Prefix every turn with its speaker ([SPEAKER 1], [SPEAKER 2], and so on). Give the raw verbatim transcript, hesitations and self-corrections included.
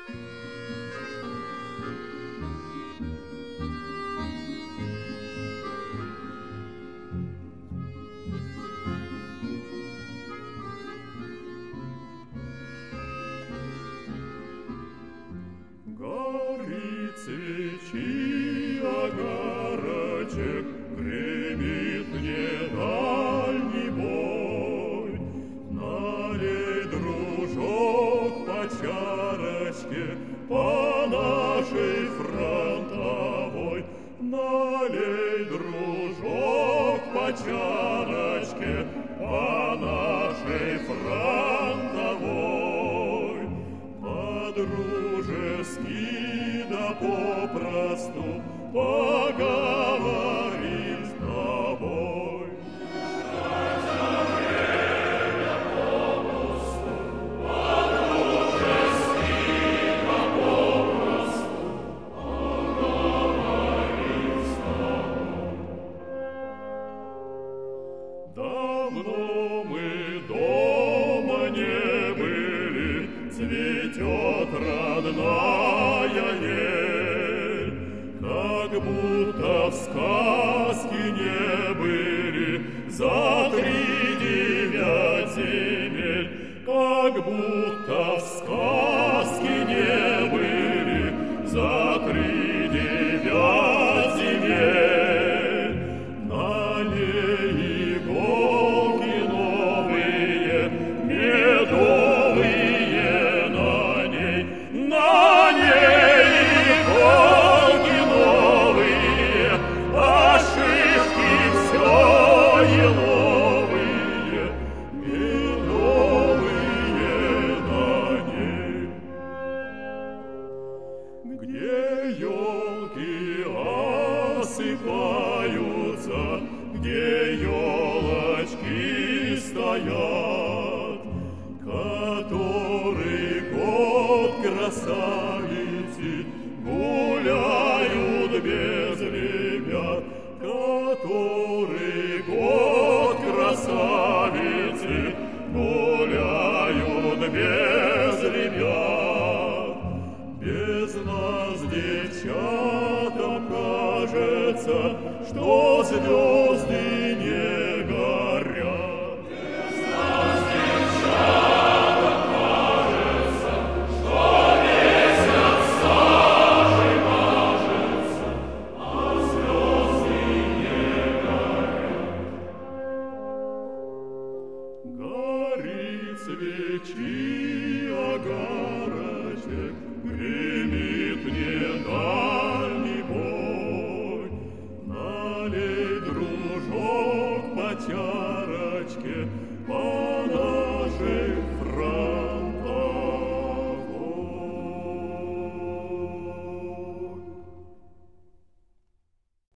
[SPEAKER 1] Горит свечи огарочек, гремит мне дальний бой. Налей, дружок, по чарочке, по нашей фронтовой. Налей, дружок, по чарочке, по нашей фронтовой. По-дружески да попросту поговорим с тобой. Хотя время попусту, по-дружески да попросту поговорим с тобой. Давно мы дома не были, цветет родная ель, как будто в сказке не были за тридевять земель, как будто в сказке не были за тридевять земель. Налей иголки новые, медовые, на ней иголки новые, а шишки все еловые, медовые на ней. Где елки осыпаются, где елочки стоят, который год красавицы гуляют без ребят, который год красавицы гуляют без ребят. Без нас, девчатам, кажется, что звезды не горят. Без нас, девчатам, кажется, что месяц сажей мажется, а звезды не горят. Горит свечи огарочек, гремит мне дальний бой. Налей, дружок, по чарочке,